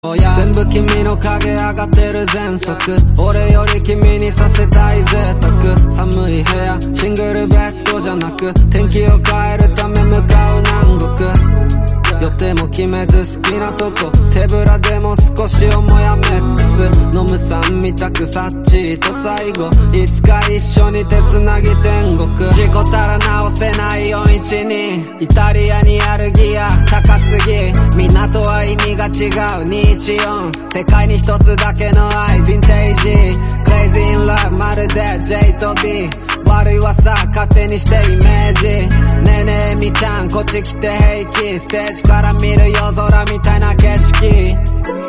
全部君の影上がってる全速俺より君にさせたい贅沢寒い部屋シングルベッドじゃなく天気を変えるため向かう南国予定も決めず好きなとこ手ぶらでも少し重やメックス飲む酸味たくさっちりと最後いつか一緒に手つなぎ天国事故ったら直せない412イタリアにあるギア高すぎ港は意味が違う214世界に一つだけの愛ヴィンテージ Crazy in love まるで J と B 悪い噂勝手にしてイメージねえねえみちゃんこっち来て平気ステージから見る夜空みたいな景色